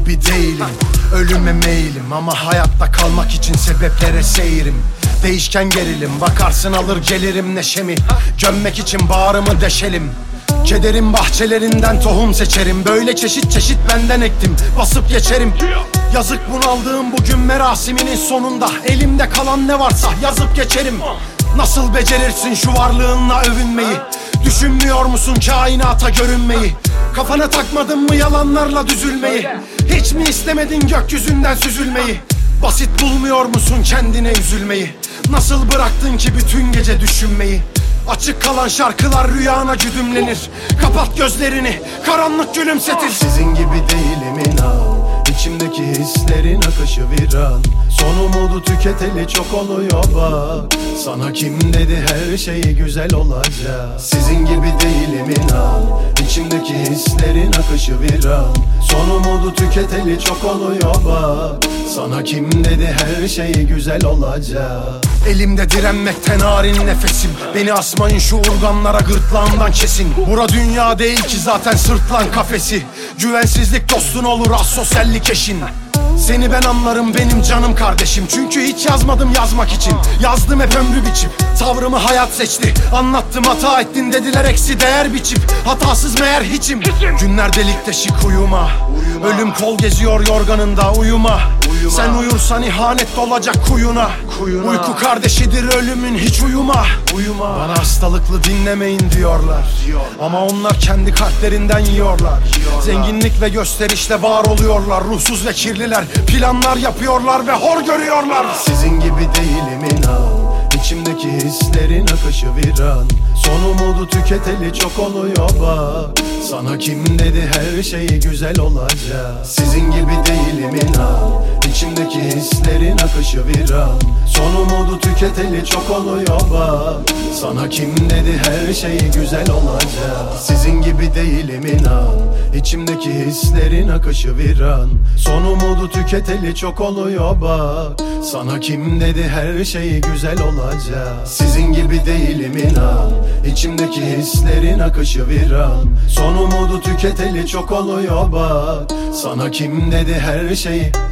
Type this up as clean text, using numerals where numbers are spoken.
gibi değilim. Ölüme meyilim ama hayatta kalmak için sebeplere seyrim. Değişken gerilim, bakarsın alır gelirim neşemi. Gömmek için bağrımı deşelim. Kederin bahçelerinden tohum seçerim. Böyle çeşit çeşit benden ektim, basıp geçerim. Yazık bunaldığım bugün merasiminin sonunda. Elimde kalan ne varsa yazıp geçerim. Nasıl becerirsin şu varlığınla övünmeyi? Düşünmüyor musun kainata görünmeyi? Kafana takmadın mı yalanlarla düzülmeyi? Hiç mi istemedin gökyüzünden süzülmeyi? Basit bulmuyor musun kendine üzülmeyi? Nasıl bıraktın ki bütün gece düşünmeyi? Açık kalan şarkılar rüyana güdümlenir. Kapat gözlerini, karanlık gülümsetir. Sizin gibi değilim inan, İçimdeki hislerin akışı viran. Son umudu tüketeli çok oluyor bak. Sana kim dedi her şey güzel olacak? Sizin gibi değilim inan, İçimdeki hislerin akışı viran. Son umudu tüketeli çok oluyor bak. Sana kim dedi her şey güzel olacak? Elimde direnmekten narin nefesim. Beni asmayın şu urganlara, gırtlağımdan kesin. Bura dünya değil ki zaten sırtlan kafesi. Güvensizlik dostun olur, asosyallik eşin. Seni ben anlarım benim canım kardeşim. Çünkü hiç yazmadım yazmak için. Yazdım hep ömrü biçip. Tavrımı hayat seçti. Anlattım hata ettin dediler eksi değer biçip. Hatasız meğer hiçim. Günler delik deşik uyuma. Ölüm kol geziyor yorganında uyuma. Sen uyursan ihanet dolacak kuyuna. Uyku kardeşidir ölümün, hiç uyuma. Bana hastalıklı dinlemeyin diyorlar. Ama onlar kendi kalplerinden yiyorlar. Zenginlik ve gösterişle var oluyorlar. Ruhsuz ve kirliler planlar yapıyorlar ve hor görüyorlar. Sizin gibi değilim inan, İçimdeki hislerin akışı viran. Son umudu tüketeli çok oluyor bak. Sana kim dedi her şey güzel olacak? Sizin gibi değilim inan, İçimdeki hislerin akışı viran. Son umudu tüketeli çok oluyor bak. Sana kim dedi her şey güzel olacak? Sizin gibi değilim inan, İçimdeki hislerin akışı viran. Son umudu tüketeli çok oluyor bak. Sana kim dedi her şey güzel olacak? Sizin gibi değilim inan, İçimdeki hislerin akışı viran. Son umudu tüketeli çok oluyor bak. Sana kim dedi her şey